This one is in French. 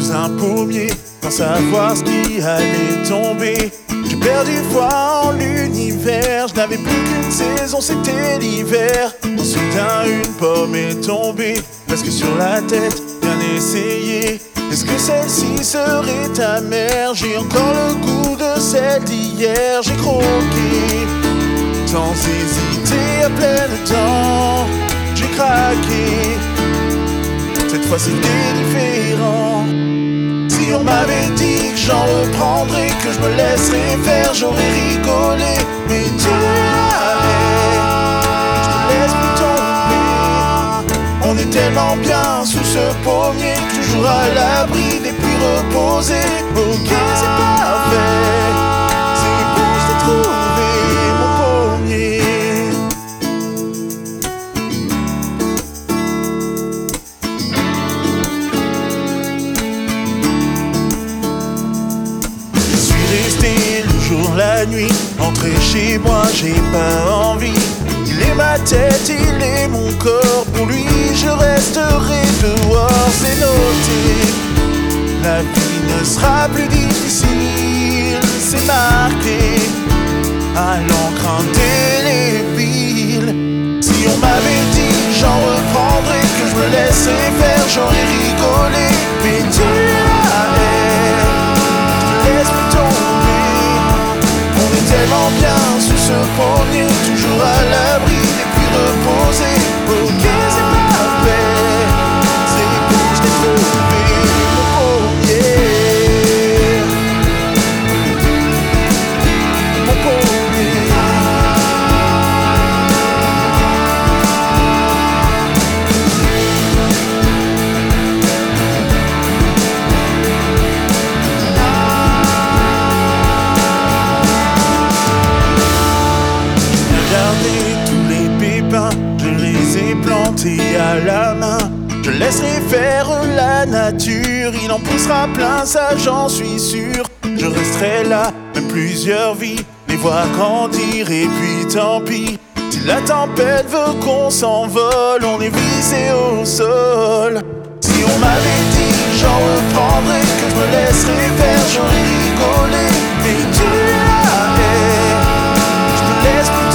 sous un pommier, sans savoir ce qui allait tomber. J'ai perdu foi en l'univers, je n'avais plus qu'une saison, c'était l'hiver. Quand soudain une pomme est tombée, presque sur la tête, bien essayé. Est-ce que celle-ci serait ta mère? J'ai encore le goût de celle d'hier. J'ai croqué, sans hésiter à pleines dents. J'ai craqué, cette fois c'était différent. Si on m'avait dit que j'en reprendrais, que je me laisserais faire, j'aurais rigolé. Mais tu l'avais, je te laisse plus tomber. On est tellement bien sous ce pommier, toujours à l'abri des pluies reposées. Ok, c'est parfait, c'est bon, je t'ai trouvé, mon pommier. Je suis resté le jour, la nuit, entré chez moi, j'ai pas envie. Il est ma tête, il est mon corps, pour lui je resterai dehors, c'est noté. La vie ne sera plus difficile, c'est marqué à l'encre indélébile. Si on m'avait dit j'en reprendrais, que je me laisserais faire, j'aurais rigolé. Mais tu l'avais, je te laisse plus tomber. On est tellement bien sous ce pommier, toujours à l'abri des pluies reposées. Ok, c'est parfait, c'est bon, je t'ai trouvé, mon pommier. Mon pommier. Tous les pépins, je les ai plantés à la main. Je laisserai faire la nature, il en poussera plein, ça j'en suis sûr. Je resterai là, même plusieurs vies, les voir grandir et puis tant pis. Si la tempête veut qu'on s'envole, on est vissé au sol. Si on m'avait dit j'en reprendrais, que je me laisserais faire, j'aurais rigolé. Mais tu l'avais, je te laisse plus